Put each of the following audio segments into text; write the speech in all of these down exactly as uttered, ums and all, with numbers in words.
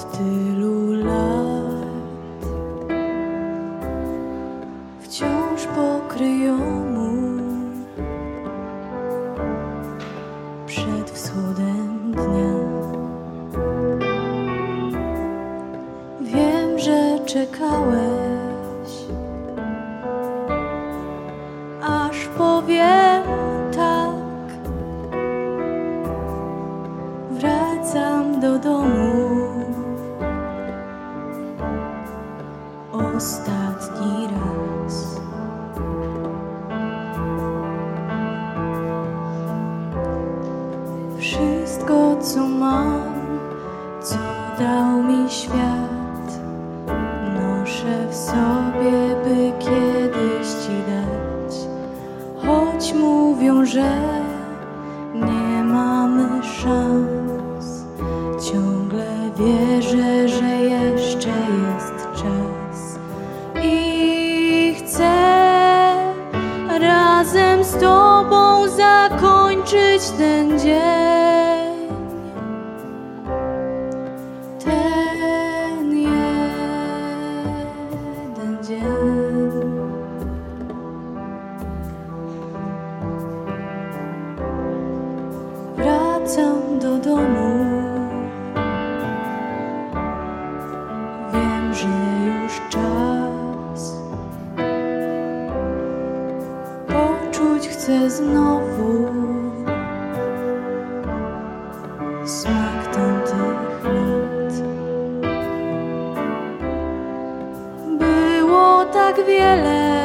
tylu lat wciąż pokryją mu przed wschodem dnia. Wiem, że czekałeś, aż powiem tak. Wracam do domu ostatni raz. Wszystko, co mam, co dał mi świat, noszę w sobie, by kiedyś ci dać. Choć mówią, że nie mamy szans, ciągle wierzę, że jeszcze jest czas i chcę razem z tobą zakończyć ten dzień, ten jeden dzień. Wracam do domu, wiem, że już czas. Poczuć chcę znowu smak tamtych lat. Było tak wiele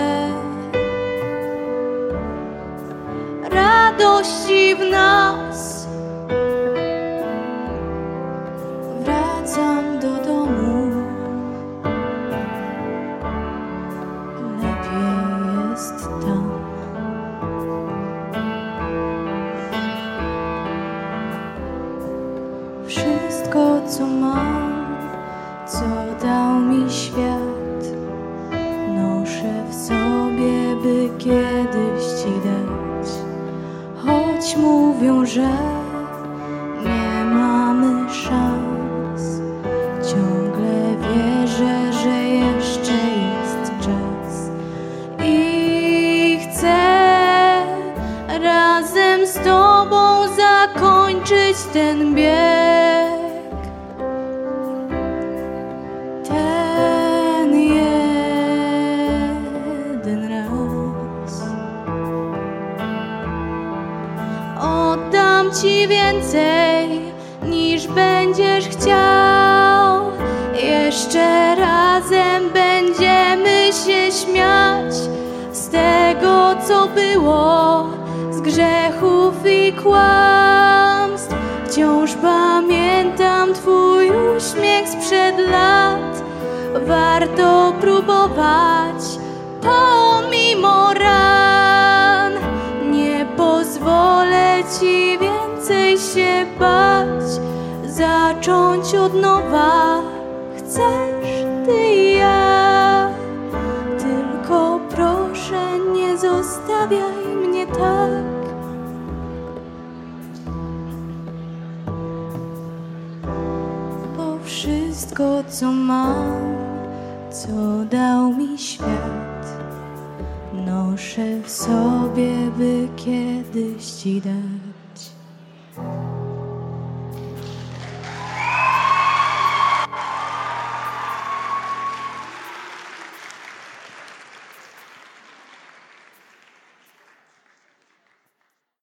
radości w nas. Wracam do domu, lepiej jest tam. Wszystko, co mam, co dał mi świat, noszę w sobie, by kiedyś ci dać. Choć mówią, że nie mamy szans, ciągle wierzę, że jeszcze jest czas i chcę razem z tobą zakończyć ten bieg, ten jeden raz. Oddam ci więcej, niż będziesz chciał. Jeszcze razem będziemy się śmiać z tego, co było, z grzechów i kłamstw. Wciąż pamiętam twój uśmiech sprzed lat. Warto próbować pomimo ran. Nie pozwolę ci więcej się bać, zacząć od nowa chcesz ty i ja. Tylko proszę, nie zostawiaj mnie tak. Bo wszystko, co mam, co dał mi świat, noszę w sobie, by kiedyś ci dać.